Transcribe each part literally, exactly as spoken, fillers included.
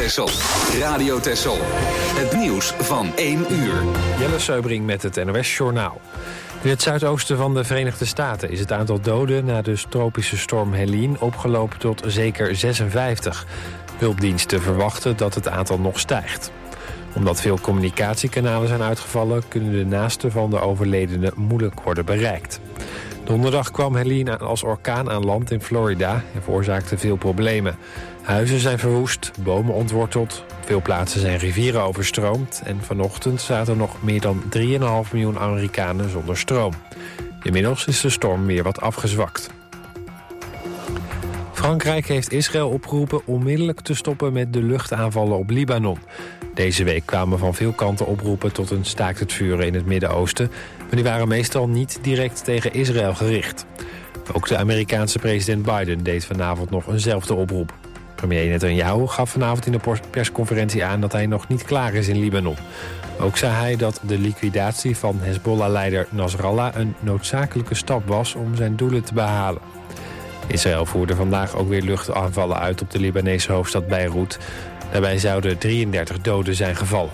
Texel. Radio Texel. Het nieuws van één uur. Jelle Seubring met het N O S-journaal. In het zuidoosten van de Verenigde Staten is het aantal doden na de tropische storm Helene opgelopen tot zeker zesenvijftig. Hulpdiensten verwachten dat het aantal nog stijgt. Omdat veel communicatiekanalen zijn uitgevallen, kunnen de naasten van de overledene moeilijk worden bereikt. Donderdag kwam Helene als orkaan aan land in Florida en veroorzaakte veel problemen. Huizen zijn verwoest, bomen ontworteld, op veel plaatsen zijn rivieren overstroomd en vanochtend zaten nog meer dan drie komma vijf miljoen Amerikanen zonder stroom. Inmiddels is de storm weer wat afgezwakt. Frankrijk heeft Israël opgeroepen onmiddellijk te stoppen met de luchtaanvallen op Libanon. Deze week kwamen van veel kanten oproepen tot een staakt het vuren in het Midden-Oosten, maar die waren meestal niet direct tegen Israël gericht. Ook de Amerikaanse president Biden deed vanavond nog eenzelfde oproep. Premier Netanyahu gaf vanavond in de persconferentie aan dat hij nog niet klaar is in Libanon. Ook zei hij dat de liquidatie van Hezbollah-leider Nasrallah een noodzakelijke stap was om zijn doelen te behalen. Israël voerde vandaag ook weer luchtaanvallen uit op de Libanese hoofdstad Beirut. Daarbij zouden drieëndertig doden zijn gevallen.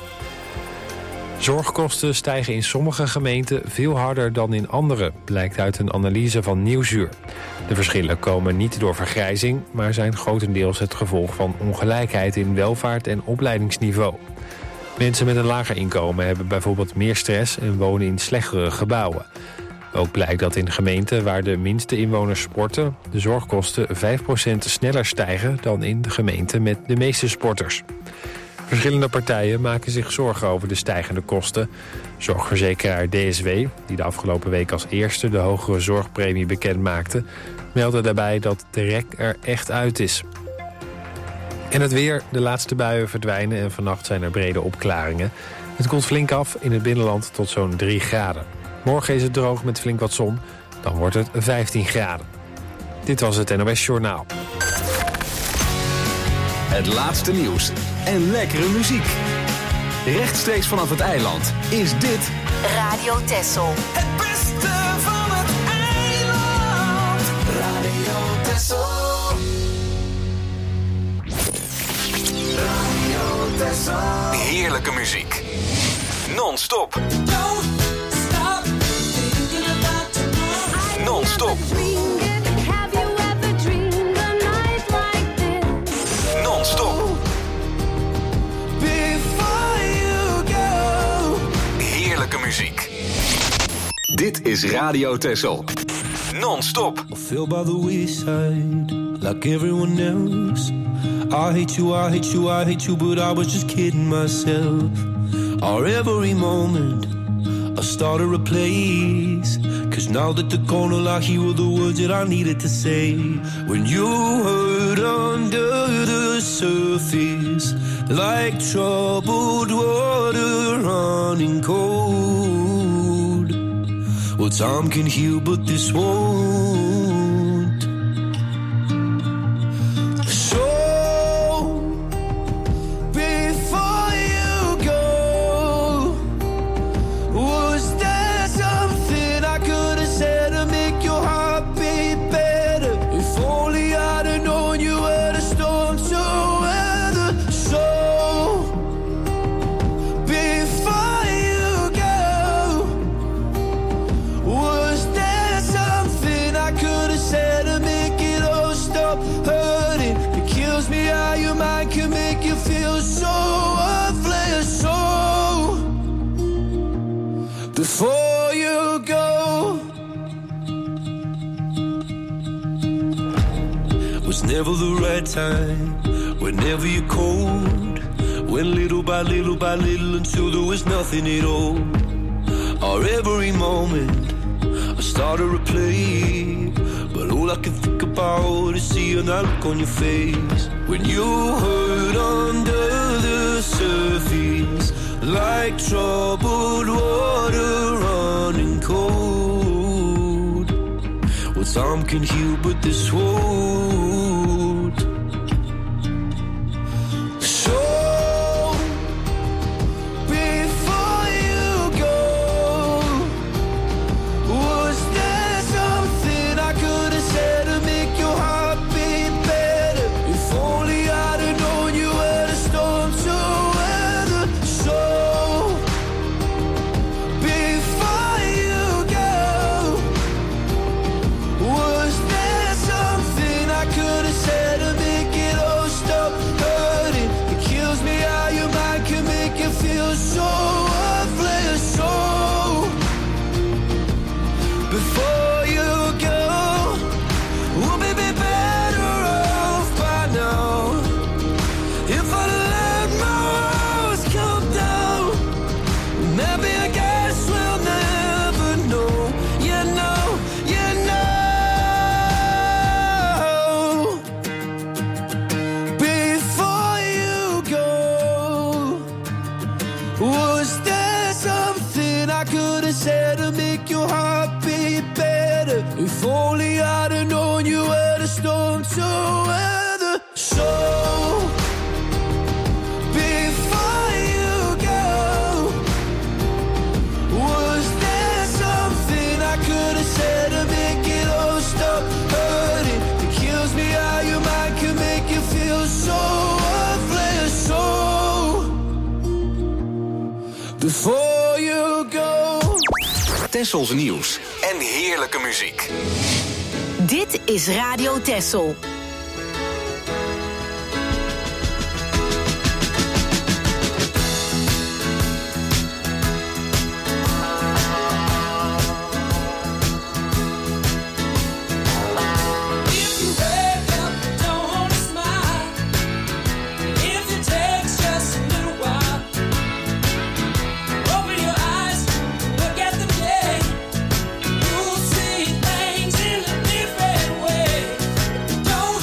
Zorgkosten stijgen in sommige gemeenten veel harder dan in andere, blijkt uit een analyse van Nieuwsuur. De verschillen komen niet door vergrijzing, maar zijn grotendeels het gevolg van ongelijkheid in welvaart en opleidingsniveau. Mensen met een lager inkomen hebben bijvoorbeeld meer stress en wonen in slechtere gebouwen. Ook blijkt dat in gemeenten waar de minste inwoners sporten de zorgkosten vijf procent sneller stijgen dan in de gemeenten met de meeste sporters. Verschillende partijen maken zich zorgen over de stijgende kosten. Zorgverzekeraar D S W, die de afgelopen week als eerste de hogere zorgpremie bekend maakte, meldde daarbij dat de rek er echt uit is. En het weer, de laatste buien verdwijnen en vannacht zijn er brede opklaringen. Het koelt flink af in het binnenland tot zo'n drie graden. Morgen is het droog met flink wat zon, dan wordt het vijftien graden. Dit was het N O S-journaal. Het laatste nieuws en lekkere muziek. Rechtstreeks vanaf het eiland is dit Radio Texel. Het beste van het eiland. Radio Texel. Radio Texel. heerlijke muziek. Non-stop. Non-stop. Non-stop. Heerlijke muziek. Dit is Radio Texel. Non-stop. I feel by the wayside, like everyone else. I hate you, I hate you, I hate you, but I was just kidding myself. Our every moment, I started a place. Cause now that the corner I hear the words that I needed to say. When you hurt under the surface, like troubled water running cold. Well, time can heal, but this won't. So, before you go, was there something I could have said to make your heart beat better? If only I'd have known you were the storm to weather. So, before you go, was there something I could have said to make it all stop hurting? It kills me how your mind can make you feel so worthless. So, before you go, was never the right time, whenever you're cold. Went little by little by little until there was nothing at all. Or every moment I started to play, but all I can think about is seeing that look on your face. When you hurt under the surface, like troubled water running cold. Well, time can heal, but this won't. So, before you go, was there something I could have said to make your heart beat better? If only I'd have known you were before you go. We'll be better off by now. If I let my walls come down, maybe I guess we'll never know. You know, you know. Before you go, was there something I could have said to make your heart beat better? If only I'd have known you were the storm to weather. So before you go, was there something I could have said to make it all stop hurting? It kills me how your mind can make you feel so worthless. So before you go. Tessels nieuws en heerlijke muziek. Dit is Radio Tessel. Don't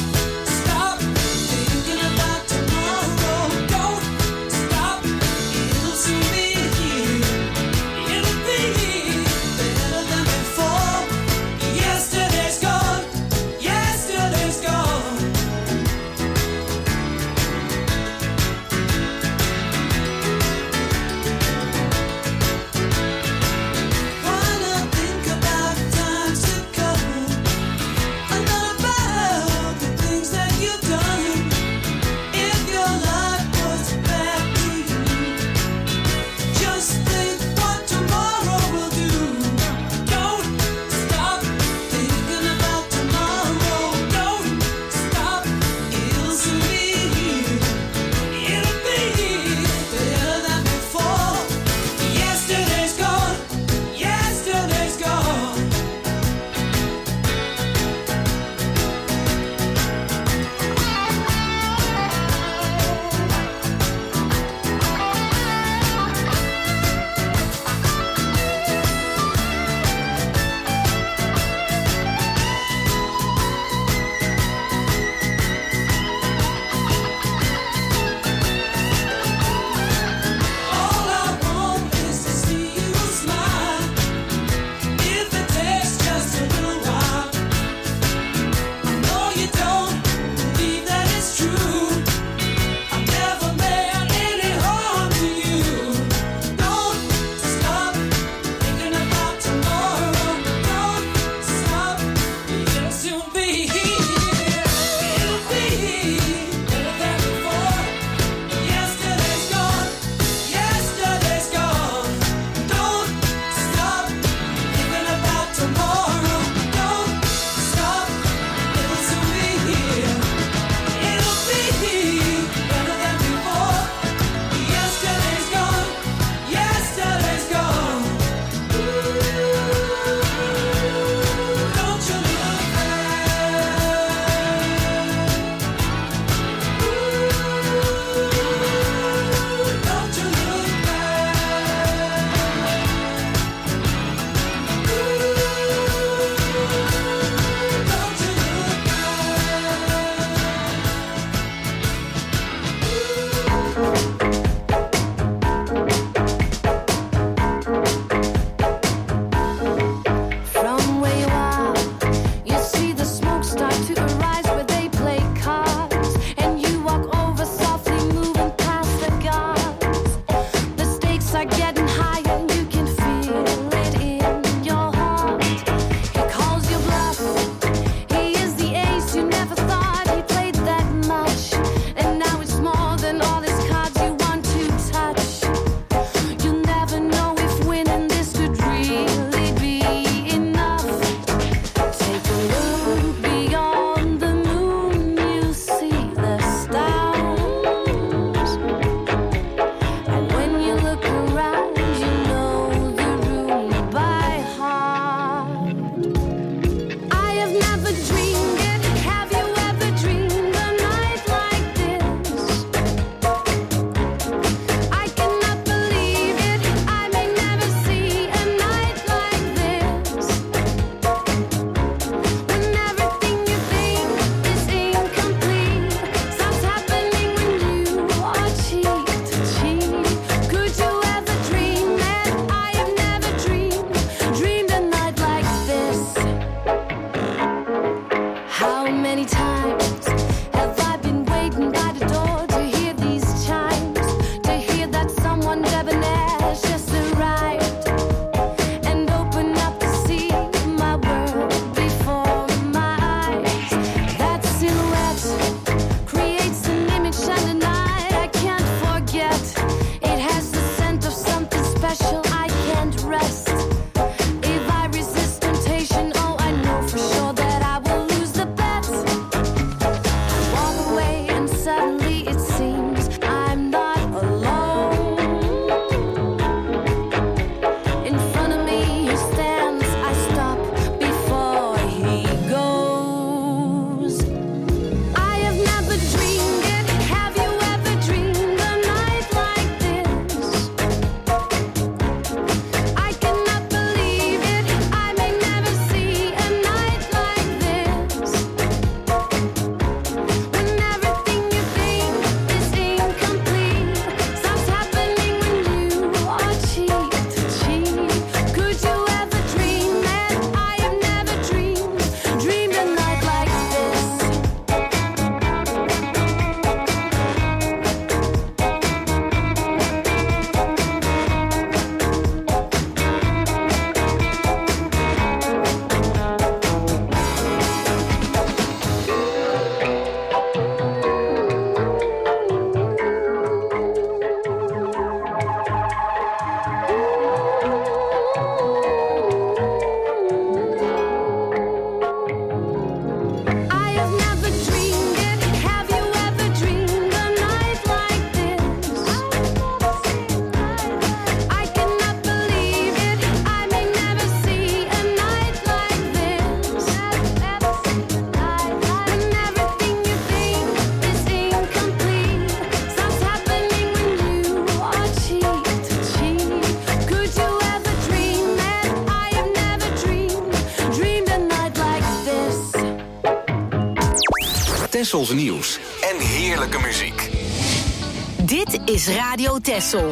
Tessels nieuws en heerlijke muziek. Dit is Radio Tessel.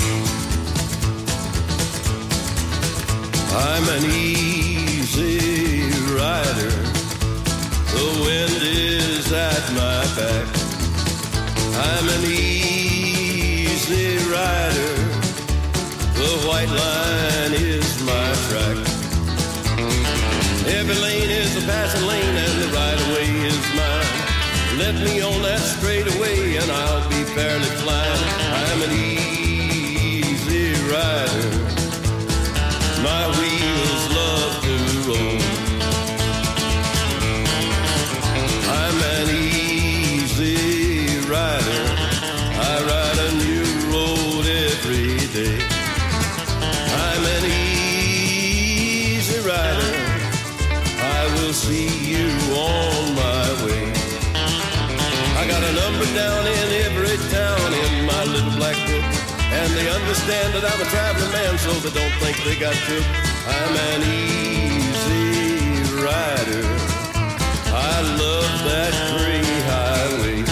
I'm an easy rider. The wind is at my back. I'm an easy rider. The white line is my track. Every lane is a passing lane and the right-of-way is mine. Let me on that straightaway and I'll be fairly flying. I'm an easy rider. My wheels love to roll. I'm an easy rider. I ride a new road every day. I'm an easy rider. I will see you on my way. I got a number down in every town in my little black book. And they understand that I'm a traveling man, so they don't think they got to. I'm an easy rider. I love that free highway.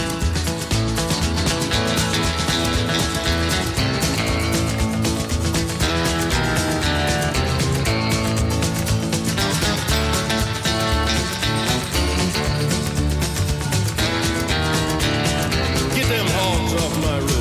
Get them hogs off my road.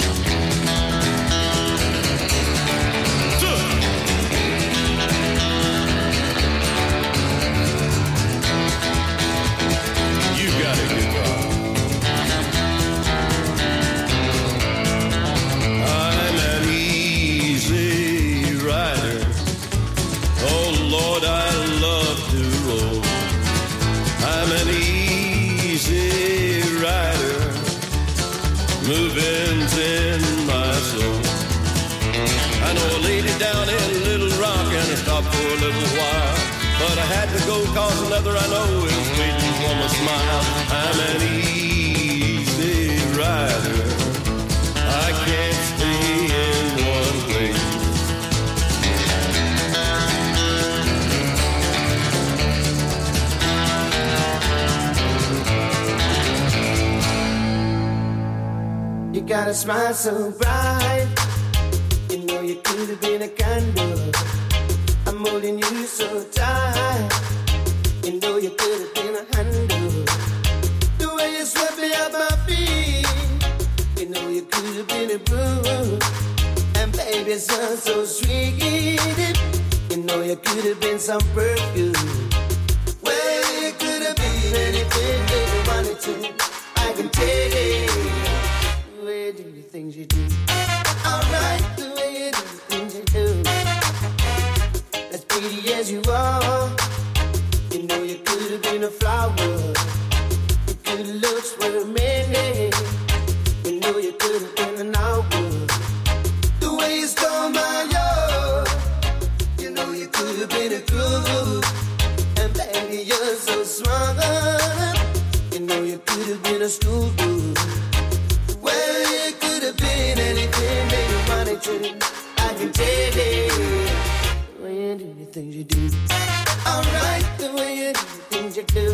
Moving's in my soul. I know a lady down in Little Rock and I stopped for a little while, but I had to go cause another I know is waiting for my smile. I'm an easy rider. I can't stay in one place. You got a smile so bright. You know you could have been a candle. I'm holding you so tight. You know you could have been a handle. The way you swept me off my feet. You know you could have been a broom. And baby, it sounds so sweet. You know you could have been some perfume. Well, you could have been anything that you wanted to. I can tell you. The way you do the things you do. Alright, the way you do the things you do. As pretty as you are, you know you could have been a flower. Your good looks were many. You know you could have been an hour. The way you stole my love, you know you could have been a groove. And baby, you're so smart. You know you could have been a schoolgirl. Well, you could have been anything that you wanted to. I can tell you. The way you do the things you do. Alright, the way you do the things you do.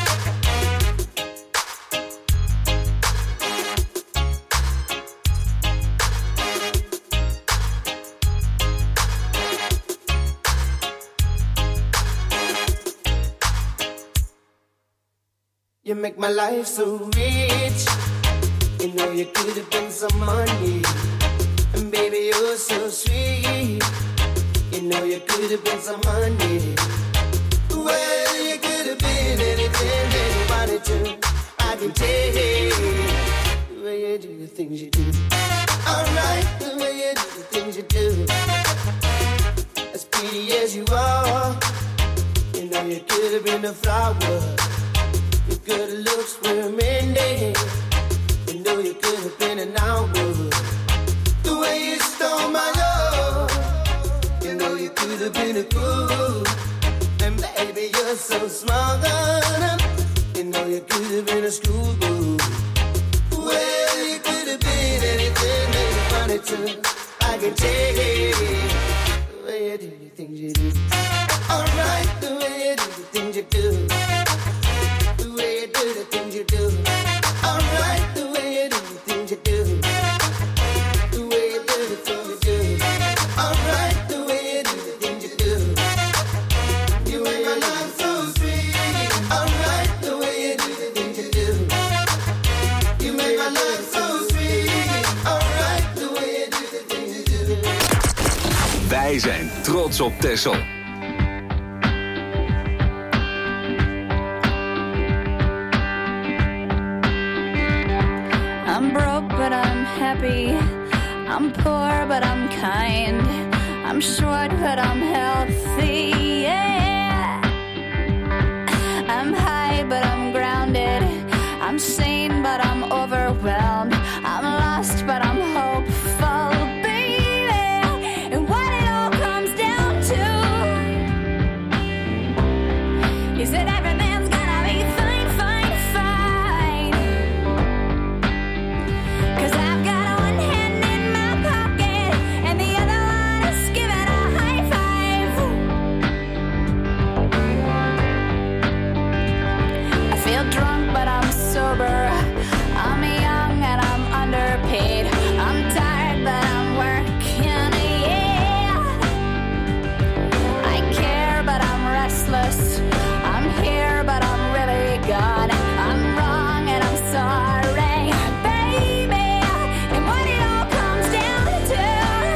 You make my life so rich. You know you could have been some money. And baby, you're so sweet. You know you could have been some honey. Well, you could have been anything that you wanted to. I can tell you. The way you do the things you do. Alright, the way you do the things you do. As pretty as you are, you know you could have been a flower. Your good looks were mending. You know you could have been an hour. The way you stole my love, you know you could have been a groove. And baby, you're so smart. You know you could have been a schoolgirl. Well, you could have been anything that you wanted to. I can tell you. The way you do the things you do. Alright, the way you do the things you do. The way you do the things you do. Wij zijn trots op Texel. I'm broke, but I'm happy. I'm poor, but I'm kind. I'm short, but I'm healthy, yeah. I'm high, but I'm grounded. I'm sane, but I'm overwhelmed. I'm lost, but I'm hopeful, baby. And what it all comes down to is that everything's gonna be fine, fine, fine. 'Cause I've got one hand in my pocket and the other one is giving a high five. I feel drunk, but I'm sober. I'm young and I'm underpaid. I'm tired, but I'm working, yeah. I care, but I'm restless. I'm here, but I'm really gone. I'm wrong and I'm sorry, baby. And what it all comes down to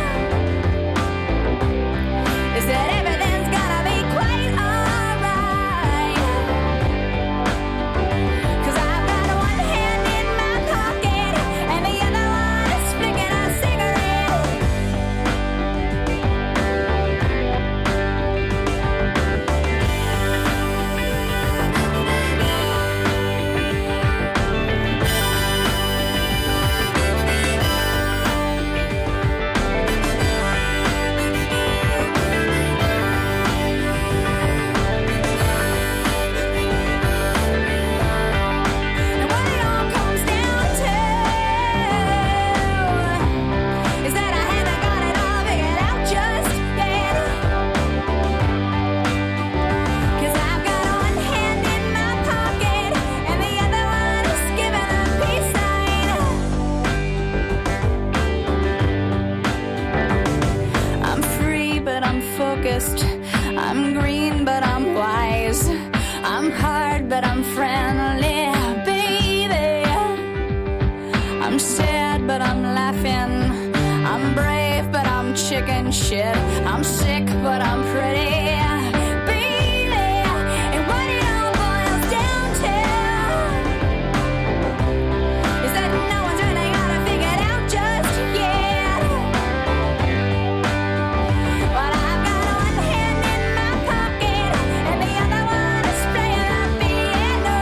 is that everything's gonna be quite alright. 'Cause I've got one hand in my pocket and the other one is flicking a cigarette. And what it all comes down to is that I haven't got it all figured out just yet. 'Cause I've got one hand in my pocket and the other one is giving a peace sign. I'm free, but I'm focused. I'm green, but I'm wise. I'm hard, but I'm friendly, baby. I'm sad, but I'm laughing. I'm brave, but I'm chicken shit. I'm sick, but I'm pretty, baby. And what it all boils down to is that no one's really got it figured out just yet. But I've got one hand in my pocket and the other one is playing the piano.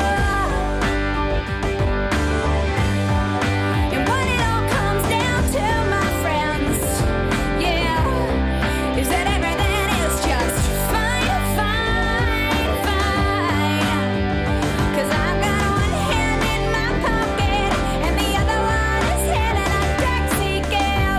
And what it all comes down to, my friends, yeah, is that everything is just fine, fine, fine. 'Cause I've got one hand in my pocket and the other one is hailing a taxi cab.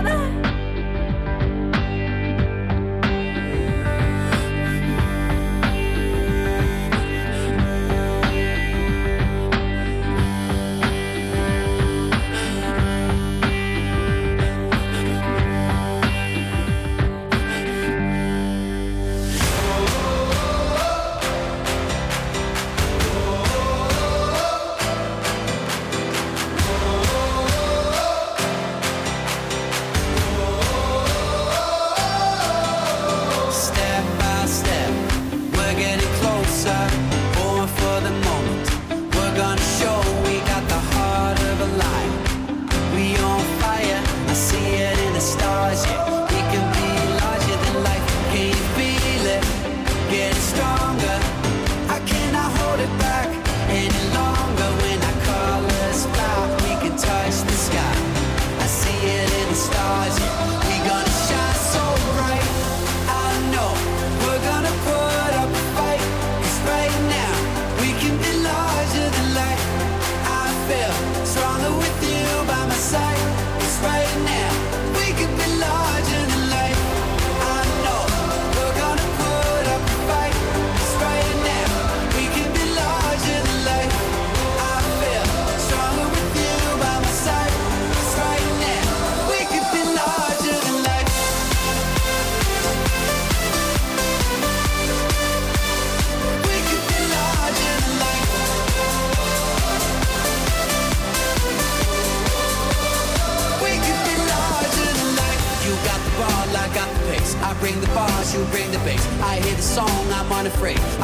Step by step, we're getting closer, born for the moment. We're gonna show we got the heart of a lion. We on fire, I see it in the stars, yeah. We can be larger than life, can you feel it? Getting stronger, I cannot hold it back any longer. When our colors fly, we can touch the sky. I see it in the stars, yeah. We gonna shine so bright, I know we're gonna put up a fight. 'Cause right now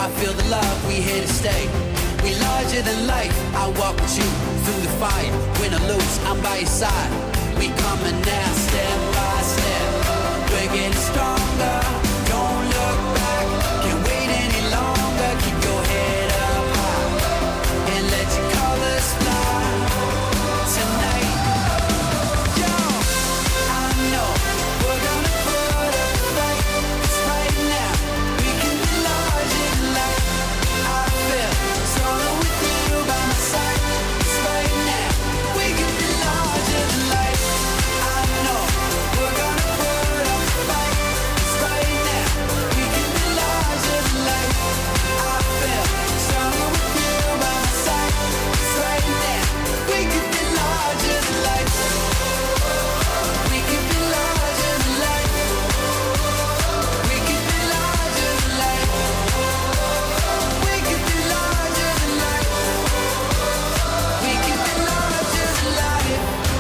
I feel the love, we here to stay. We larger than life, I walk with you through the fire. Win or lose, I'm by your side. We coming now, step by step. We're getting stronger, don't look back. Can't wait any longer, keep your head up high and let your colors fly tonight. Yo, I know we're gonna put up a fight. 'Cause right now we can be larger than life. I feel stronger with you by my side. 'Cause right now we can be larger than life. I know we're gonna put up a fight. 'Cause right now we can be larger than life. I feel stronger with you by my side. 'Cause right now we can be larger than life. We can be larger than life. We can be larger than life. We can be larger than life. We can be larger than life.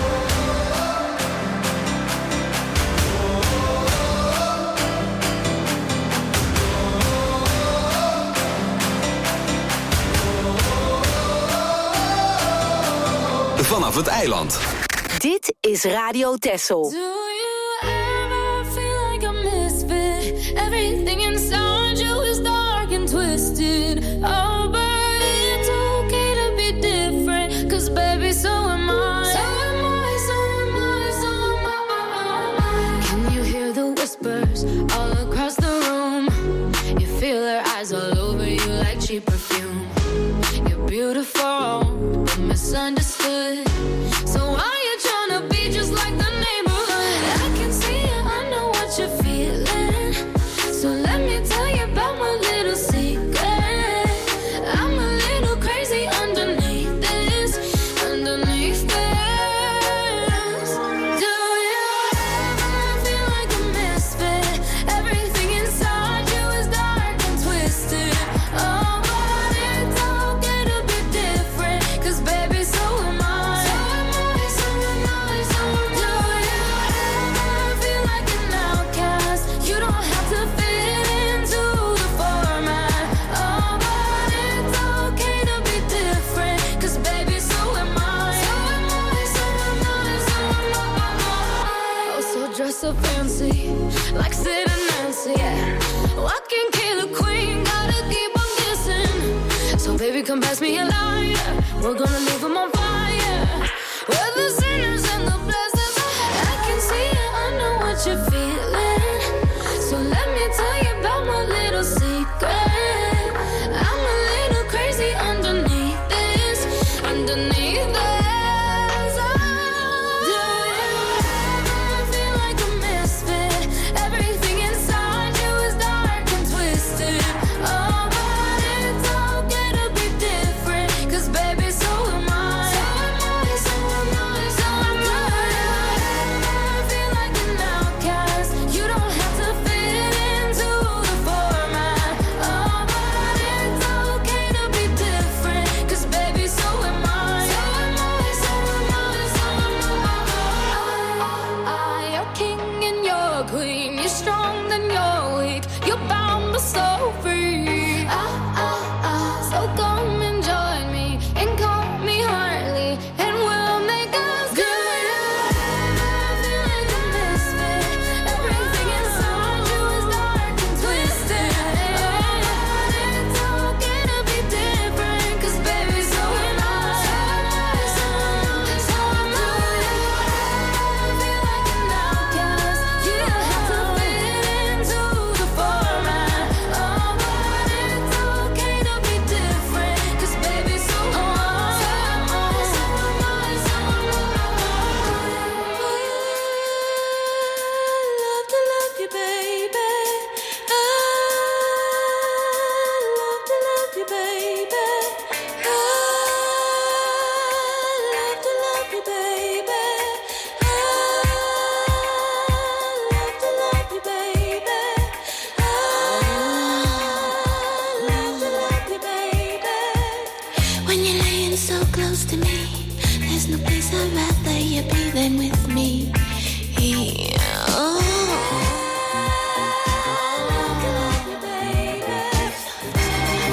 Vanaf het eiland. Dit is Radio Texel. Do you ever feel like a misfit? Everything inside you is dark and twisted. Oh, but it's okay to be different. 'Cause baby, so am I. So am I, so am I, so am I. Can you hear the whispers all across the room? You feel their eyes all over you like cheap perfume. You're beautiful, but misunderstood. So why you tryna be just like the neighborhood? I can see it, I know what you're feeling. So let me tell you about my little secret. I'm a little crazy underneath this, underneath this. Do you ever feel like a misfit? Everything inside you is dark and twisted. Oh, but it's okay to be different. 'Cause baby, so am I. So am I, so am I, so am I. Do you ever feel like an outcast? You don't have to fit into the format. Oh, but it's okay to be different. 'Cause baby, so am I. So am I, so am I, so am I. Oh, so dress so fancy, like Sid and Nancy. Yeah. Walking killer queen, gotta keep on kissing. So baby, come pass me a lighter. We're gonna leave them on fire. We're the sinners and the blessings. I can see it, I know what you're feeling. So let me tell you about my little secret. I'm a little crazy underneath this, underneath this. Do you ever feel like a misfit? Everything inside you is dark and twisted. Oh, but it's okay to be different. 'Cause baby, so am I. So am I, so am I, so am I. Do you ever feel like an outcast? You don't have to fit into the format. Oh, but it's okay to be different. 'Cause baby, so am I. So am I, so am I, so am I. You're king and you're queen. You're strong then you're weak. You're bound but so free. Ah, ah, ah. So come and join me and call me Harley, and we'll make us good. Feel like a misfit. Everything inside you is dark and twisted. It's okay to be different. 'Cause baby, so am I. So am I, so am I, so am I. Feel like an outcast. You don't have to fit into the format. Oh, but it's okay to be different. 'Cause baby, so am I. So am I, so am I, so am I. Love to love you, baby. I love to love you, baby. I love to love you, baby. I love to love you, baby. I love to love you, baby. When you're laying so close to me, there's no place I'd rather you be than with me. Oh.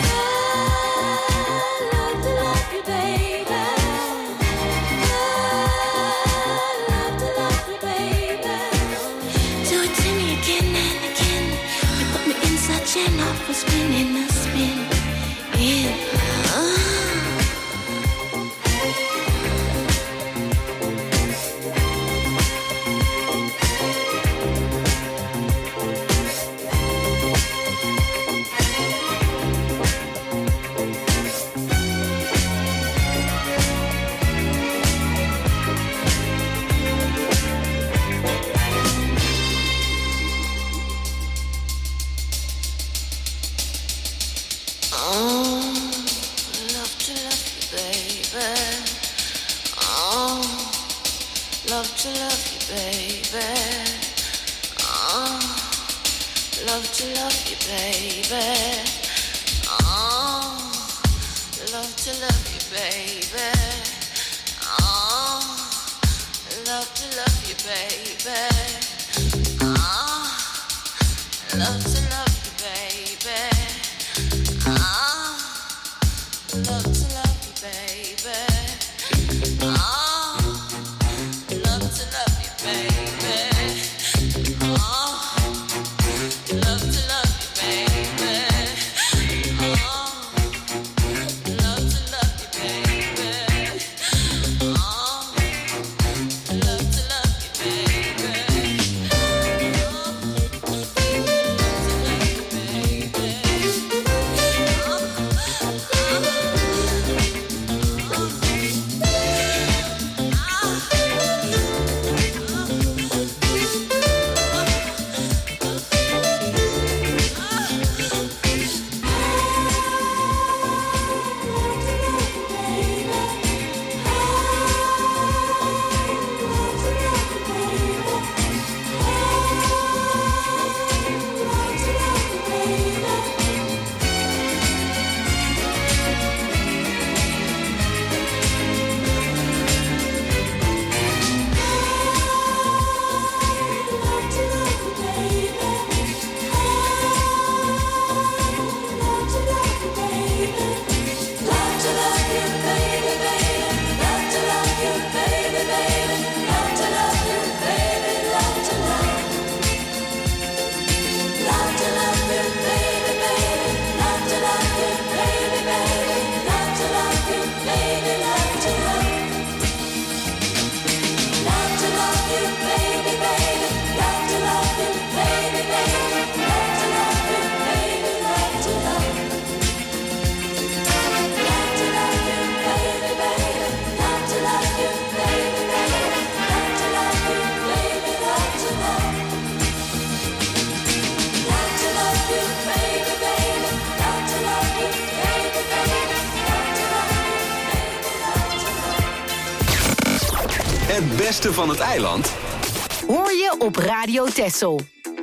Het beste van het eiland hoor je op Radio Texel.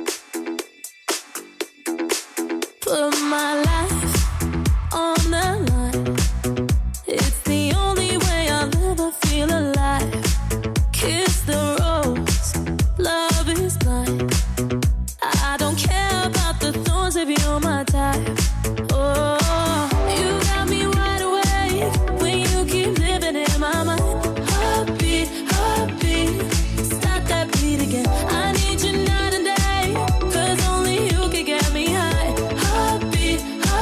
Put my life on the line. It's the only way I'll ever feel alive. Kiss the rose, love is blind. I don't care about the thorns if you're my type. Oh, you got me wide awake when you keep living in my mind. Heartbeat, heartbeat, stop that beat again. I need you night and day, 'cause only you can get me high. Heartbeat, heartbeat.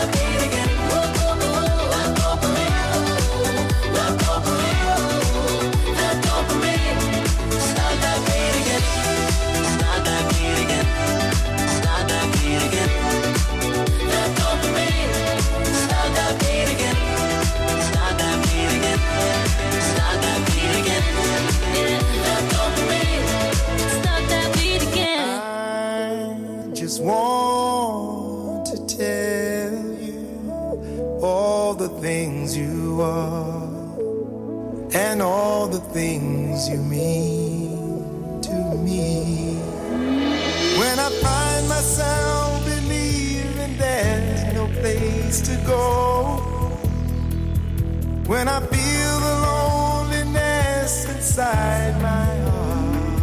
beat again. Ooh, ooh, ooh. That dopamine, that dopamine, that dopamine. Start that beat again. Start that beat again. Start that beat again. That dopamine. Start that beat again. Start that beat again. Start that beat again. Yeah, that dopamine. Start that beat again. I just want to tell you all the things you are and all the things you mean to me. When I find myself believing there's no place to go, when I feel the loneliness inside my heart,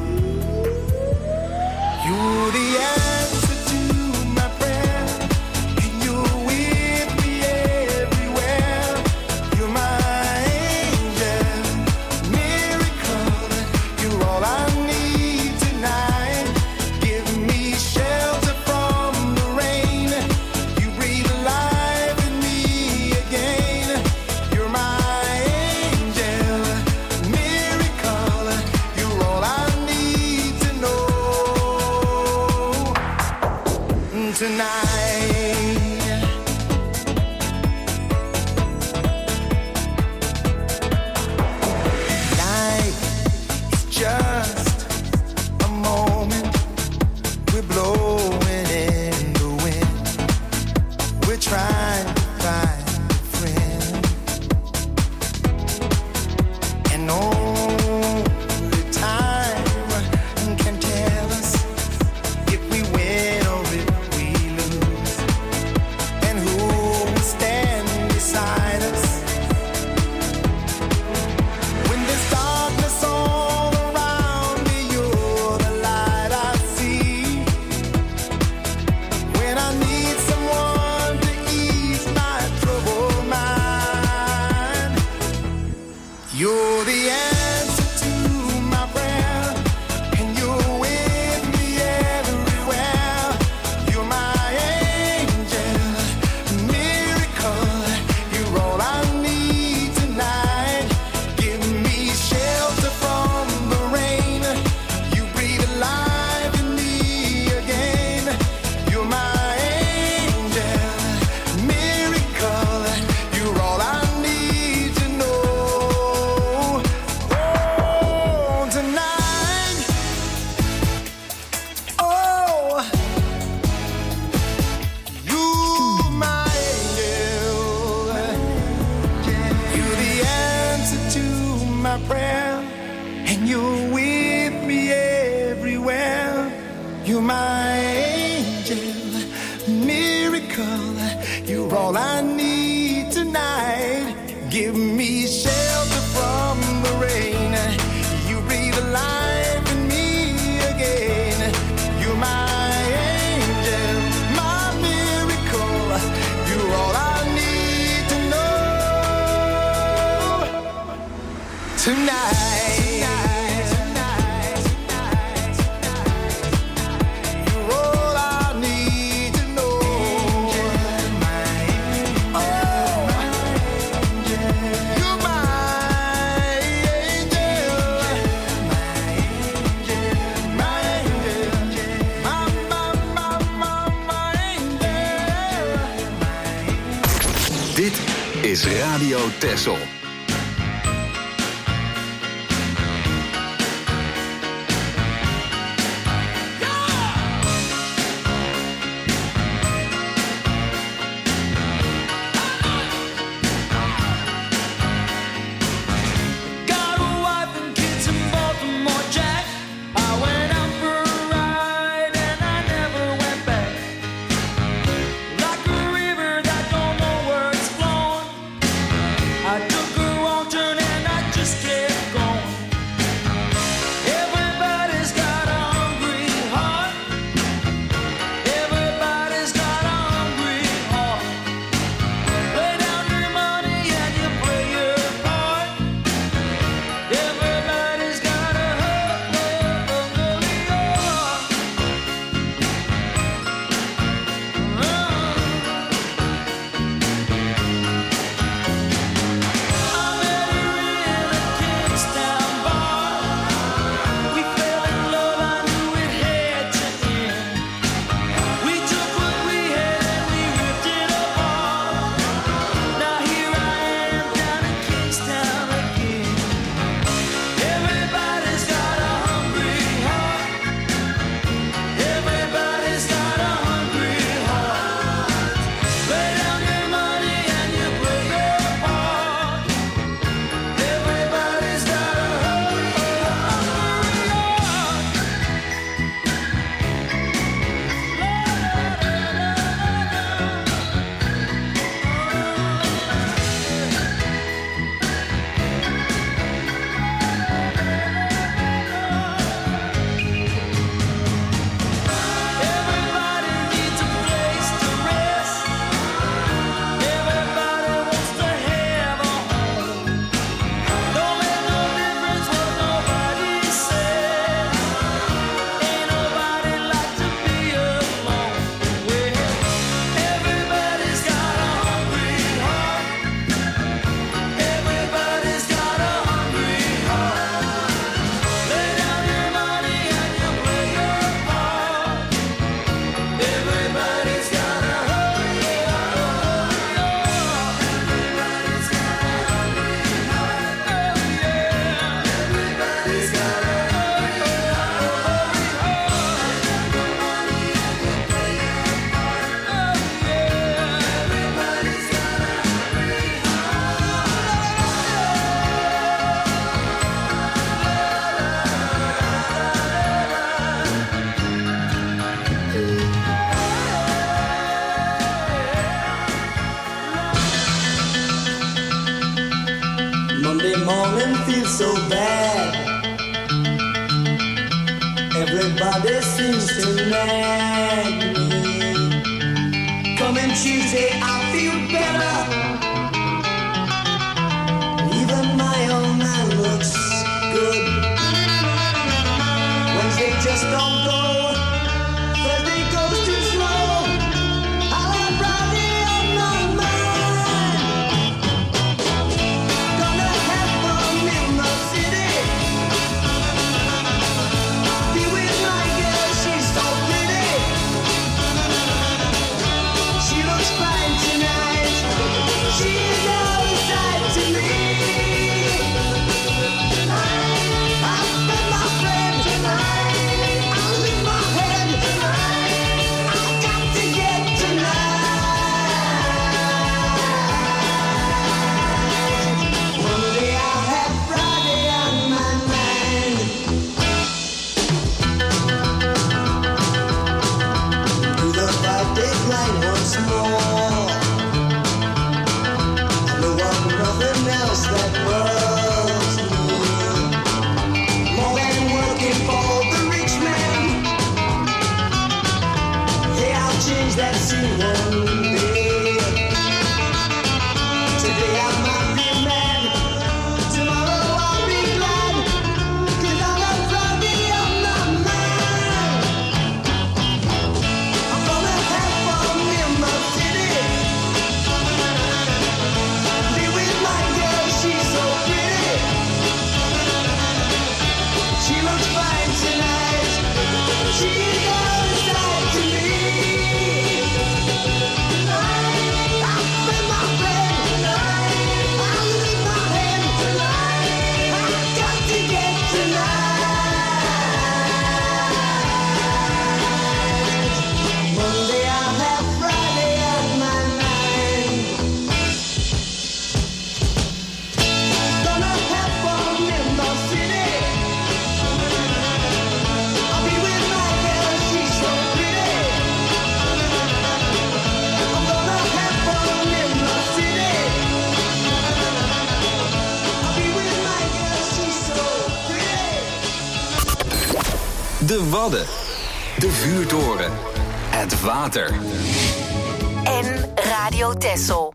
you're the answer to my prayer, and you're with me everywhere. You're my angel, miracle. You're all I need tonight. Give me shelter from the rain. You breathe life in me again. You're my angel, miracle. You're all I need to know tonight. Life is just a moment. We're blowing in the wind. We're trying to find a friend, and only time can tell us if we win or if we lose, and who will stand beside us when there's darkness all around me. You're the light I see when I need someone to ease my troubled mind. You're the answer to my prayer, and you're with me everywhere. You're my angel, miracle. You're all I need tonight. Give me shelter from the rain. You breathe life in me again. You're my angel, miracle. You're all I need to know. Oh, tonight. Oh, you're my angel. You're the answer to my prayer, and you're with me everywhere. You're my angel, miracle. You're all I need tonight. Give me shelter from the rain. You breathe life in me again. You're my angel, my miracle. You're all I need to know tonight. You're all I need to know. Oh, you're my angel, my angel, my, my, my, my, my angel. Dit is Radio Texel. Got a wife and kids in Baltimore, Jack. I went out for a ride and I never went back. Like a river that don't know where it's flowing, I took a morning feels so bad. Everybody seems to nag me. Coming Tuesday, I feel better. Even my own man looks good. Wednesday just don't go. Thursday goes too slow. I'll have Friday on my mind. Gonna have fun in the city. Be with my girl, she's so pretty. She looks fine tonight. She's outside to me. I'll spend my friend tonight. I'll leave my head tonight. I've got to get tonight. Monday I'll have Friday on my mind. Do the five-day grind once more. I know of nothing else that works me. More than working for the rich man. Hey, I'll change that scene one day. Today I might be mad. Tomorrow I'll be glad. 'Cause I'll have Friday on my mind. I'm gonna have fun in my city. Be with my girl, she's so pretty. She looks fine tonight. She's outside to me. Tonight, I'll spend my friend tonight. I'll leave my head tonight. I've got to get tonight. Monday I'll have Friday on my mind. Gonna have fun in the city. I'll be with my girl, she's so pretty. I'm gonna have fun in the city. I'll be with my girl, she's so pretty. De Wadden. De vuurtoren. Het water. En Radio Texel.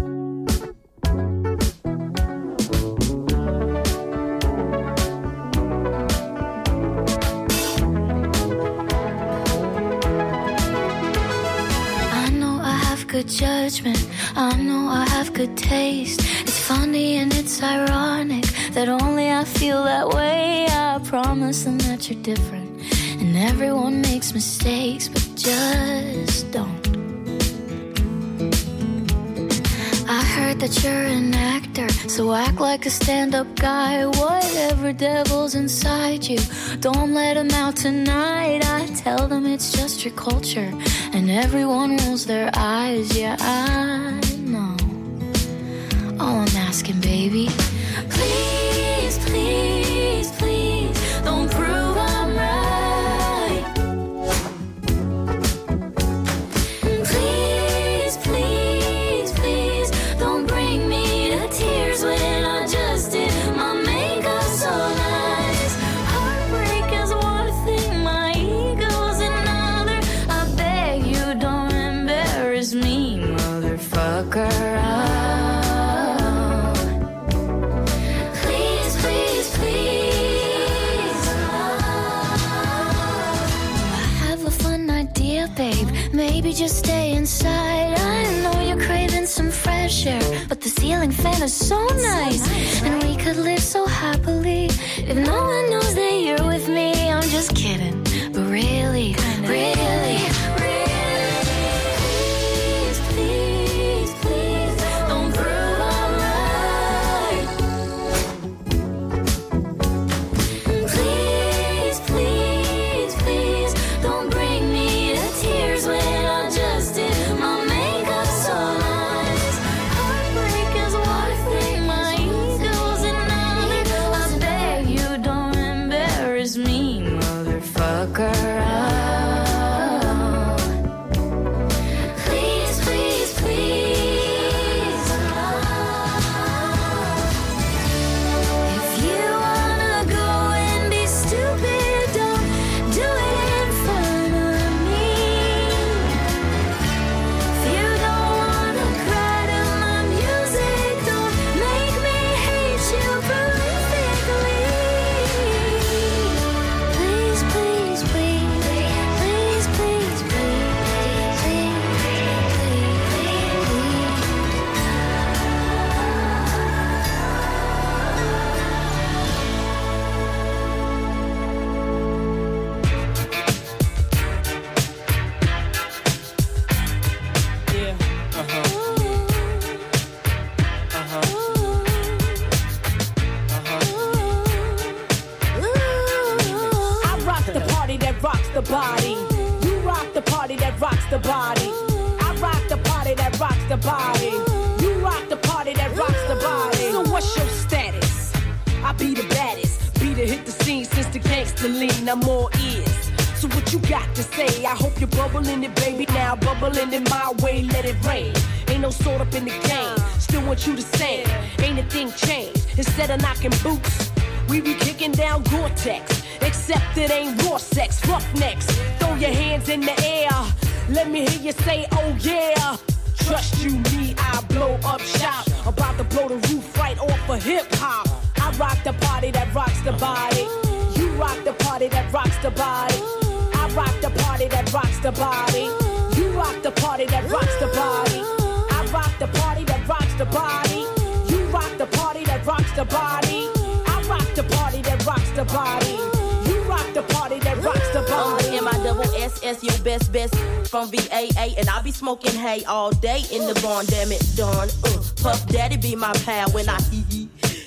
I know I have good judgment. I know I have good taste. It's funny and it's ironic that only I feel that way. I promise them that you're different. And everyone makes mistakes, but just don't. I heard that you're an actor, so act like a stand-up guy. Whatever devil's inside you, don't let him out tonight. I tell them it's just your culture, and everyone rolls their eyes. Yeah, I know. All I'm asking, baby, please, please, please, don't prove I'm right. Please, please, please, don't bring me to tears when I just did my makeup so nice. Heartbreak is one thing, my ego's another. I beg you don't embarrass me, motherfucker. Oh. Please, please, please. I have a fun idea, babe. Maybe just stay inside. I know you're craving some fresh air, but the ceiling fan is so nice, and we could live so happily if no one knows that you're with me. I'm just kidding, but really, really, really, please, please, please, don't prove I'm right. Please, please, please, don't bring me to tears when I just did my makeup so nice. Heartbreak is one thing, my ego's another. I beg you don't embarrass me, motherfucker. Oh. rock the party that rocks the body. So what's your status? I be the baddest. Be to hit the scene since the gangster lean. I'm all ears. So what you got to say? I hope you're bubbling it, baby. Now bubbling it my way, let it rain. Ain't no sort up in the game. Still want you to sing. Ain't a thing changed. Instead of knocking boots, we be kicking down Gore-Tex. Except it ain't raw sex, roughnecks. Throw your hands in the air. Let me hear you say, oh yeah. Trust you, me, I blow up shop. About to blow the roof right off of hip-hop. I rock the party that rocks the body. You rock the party that rocks the body. I rock the party that rocks the body. You rock the party that rocks the body. I rock the party that rocks the body. You rock the party that rocks the body. I rock the party that rocks the body. You rock the party that rocks the body. M I double S S, your best best from V A A, and I be smoking hay all day in the barn. Damn it, darn. Uh, Puff Daddy be my pal when I hee hee.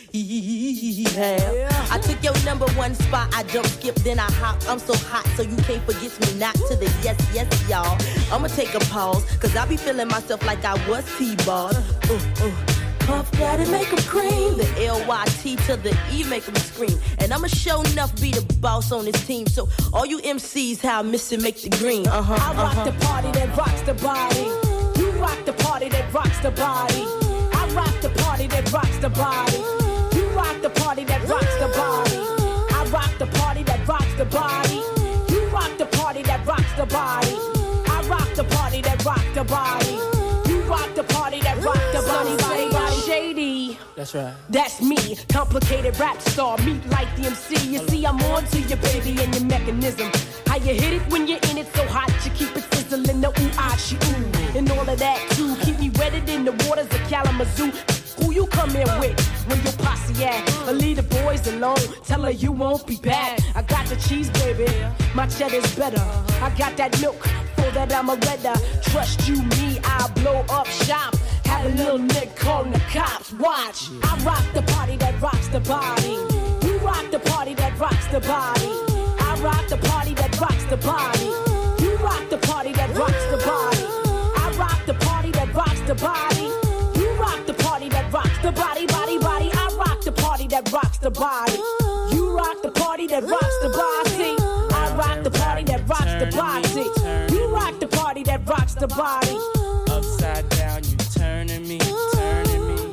Yeah. I took your number one spot, I jump, skip, then I hop. I'm so hot, so you can't forget me not to the yes, yes, y'all. I'ma take a pause, cause I be feeling myself like I was T-ball. Uh, uh. Puff Daddy make 'em cream. The L Y T to the E make 'em scream. And I'ma show enough be the boss on this team. So all you M Cs, how I miss it, make the green. Uh-huh, I rock uh-huh. the party that rocks the body. You rock the party that rocks the body. I rock the party that rocks the body. You rock the party that rocks the body. I rock the party that rocks the body. You rock the party that rocks the body. I rock the party that rocks the body. You rock the party that rocks the body. Body, body, shady. That's right. That's me, complicated rap star, meet like the M C. You see, I'm on to your baby and your mechanism. How you hit it when you're in it so hot, you keep it sizzling, the ooh, ah, she, ooh. And all of that too, keep me wetted in the waters of Kalamazoo. Who you come in with when your posse at? Or leave the boys alone, tell her you won't be back. I got the cheese, baby, my cheddar's better. I got that milk, for that I'm a redder. Trust you, me, I'll blow up shop. Have a little nick calling the cops, watch. I rock the party that rocks the body. You rock the party that rocks the body. I rock the party that rocks the body. You rock the party that rocks the body. I rock the party that rocks the body. You rock the party that rocks the body, body, body. I rock the party that rocks the body. You rock the party that rocks the body. I rock the party that rocks the body. You rock the party that rocks the body. Upside down, you turning me, turning me.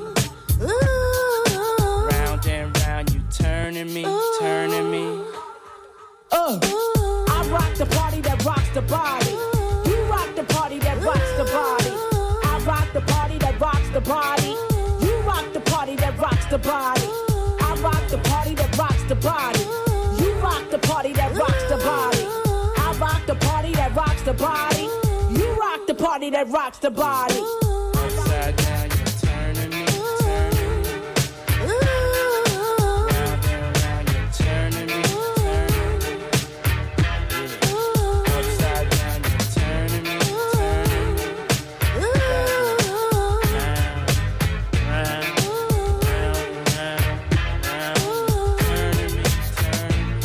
Round and round, you turning me, turning me. Uh, I rock the party that rocks the body. You rock the party that rocks the body. I rock the party that rocks the body. You rock the party that rocks the body. I rock the party that rocks the body. You rock the party that rocks the body. I rock the party that rocks the body. You rock the party that rocks the body. Upside down, you turning me, turning me. Round and round, you turning me, turning me. Yeah. Upside down, you turning me, turning me. Round, round, round, round, round, turning me, turning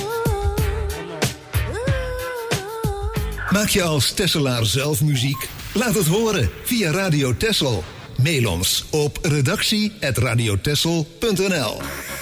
me. Maak je als Tesselaar zelf muziek? Laat het horen via Radio Tessel. Mail ons op redactie at radiotessel punt n l.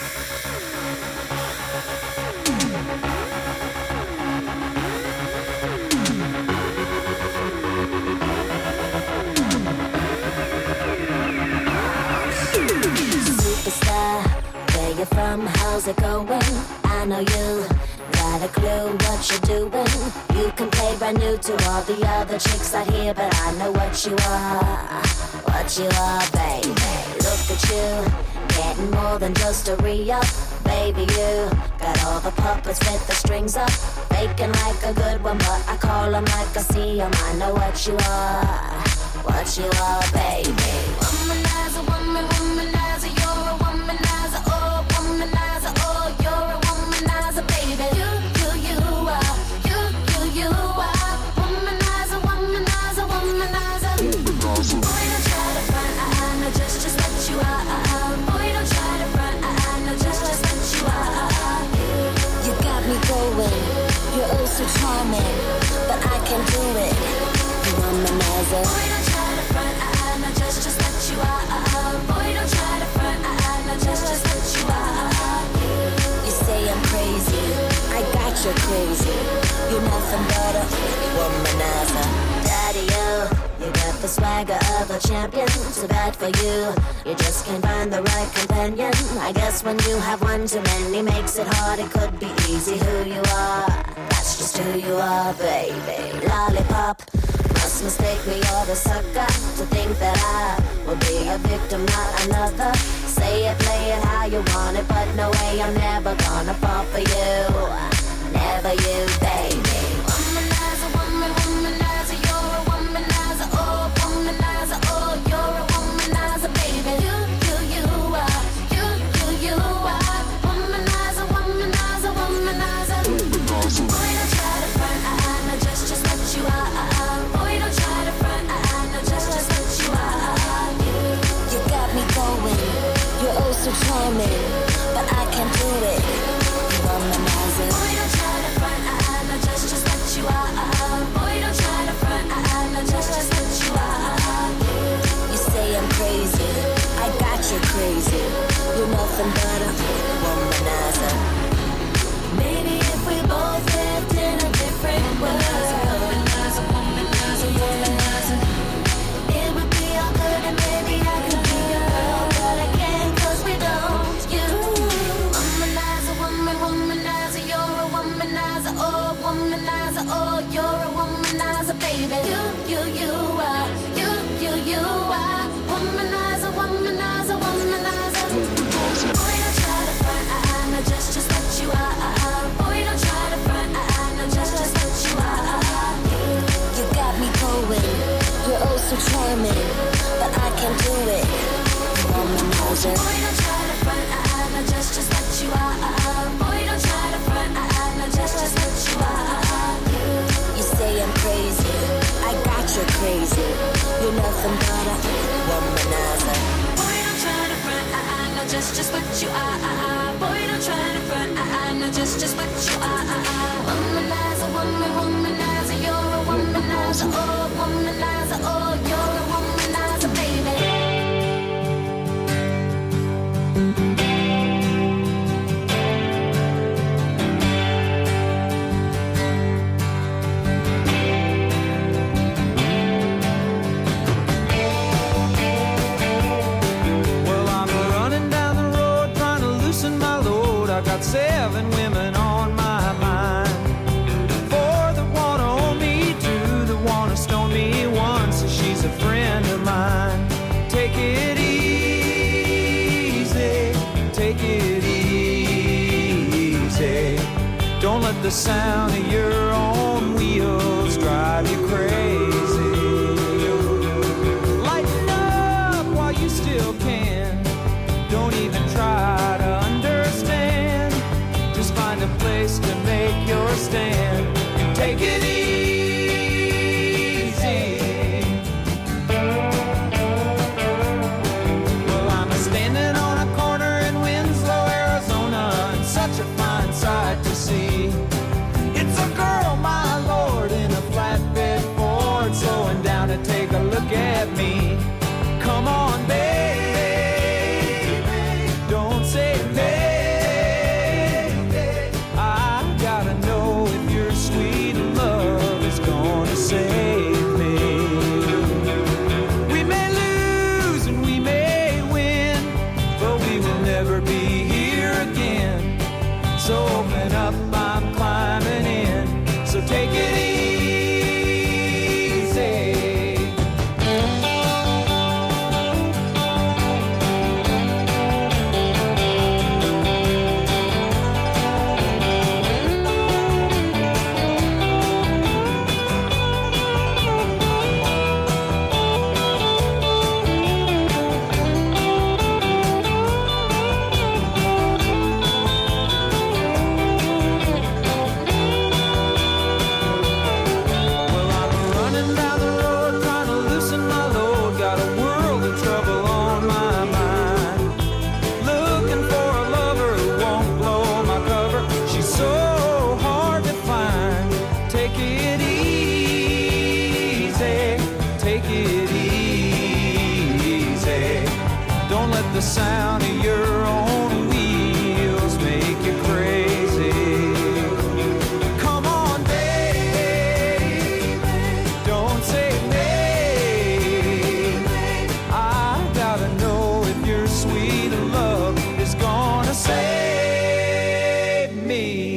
Superstar, where you from? How's it going? I know you got a clue what you're doing. You can play brand new to all the other chicks out here, but I know what you are, what you are, baby. Look at you, getting more than just a re-up. Baby, you got all the puppets with the strings up, faking like a good one, but I call them like I see them. I know what you are, what you are, baby. Womanizer, woman, womanizer, you're a womanizer, oh, womanizer, oh, you're a womanizer, baby. You, you, you are, you, you, you are, womanizer, womanizer, womanizer. Boy, don't try to front, I, I know just, just what you are. Boy, don't try to front, I, I know just, just what you are. You got me going, you're oh so charming, but I can do it. You womanizer. Boy, don't try to front, I, I know just, just you crazy. You're nothing but a womanizer. Daddy, you, you got the swagger of a champion. Too bad for you, you just can't find the right companion. I guess when you have one too many makes it hard. It could be easy who you are. That's just who you are, baby. Lollipop. Must mistake me, you're the sucker, to think that I will be a victim, not another. Say it, play it how you want it, but no way, I'm never gonna fall for you. Never you, baby. Womanizer, woman, womanizer, you're a womanizer, oh, womanizer, oh, you're a womanizer, baby. You, you, you are, you, you, you are, womanizer, womanizer, womanizer. Boy, don't try to front, I know just, just what you are. Boy, don't try to front, I know just, just what you are. You, you got me going, you're oh so charming, but I can't do it. You womanizer. Boy, don't try to front, I know just, just what you are. Boy, don't try to front, I know just, just what you are. You say I'm crazy, I got you crazy. You're nothing but a womanizer. Maybe if we both lived in a different world, womanizer, womanizer, womanizer, it would be all good and maybe I could be your girl, but I can't 'cause we don't. You, womanizer, woman, womanizer, you're a womanizer, oh, womanizer, oh, you're a womanizer, baby. You, you, you are, you, you, you are, womanizer, womanizer, womanizer. Boy, don't try to front, I know just, just what you are. Boy, don't try to front, I know just, just what you are. You got me going, you're oh so charming, but I can't do it. Womanizer. Boy, don't try to front, I know just, just what you are. Boy, don't try to front, I know just, just what you are. You say I'm crazy, I got you crazy. You're nothing but a womanizer. Boy, don't try to front, I know just, just what you are. Boy, don't try to front, I know just, just what you are. Womanizer, woman, womanizer, you're a womanizer, oh, womanizer, oh, you're a womanizer, baby. Well, I'm running down the road trying to loosen my load. I got seven women on my mind. Four that wanna own me, two that wanna stone me, one says she's a friend of mine. Take it easy, take it easy. Don't let the sound of your own wheels drive you crazy. Lighten up while you still can. Don't even try to understand. Just find a place to make your stand and take it easy. Well, I'm standing on a corner in Winslow, Arizona, and such a fine sight to see. It's a girl, my lord, in a flatbed Ford, slowing down to take a look at me. Come on, baby, don't say baby. I gotta know if your sweet love is gonna save me. We may lose and we may win, but we will never be here again. So open up, I'm climbing in. So take it easy. The sound of your own wheels make you crazy. sweet love is gonna save me.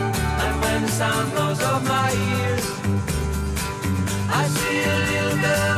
Sound goes off my ears. I see a little girl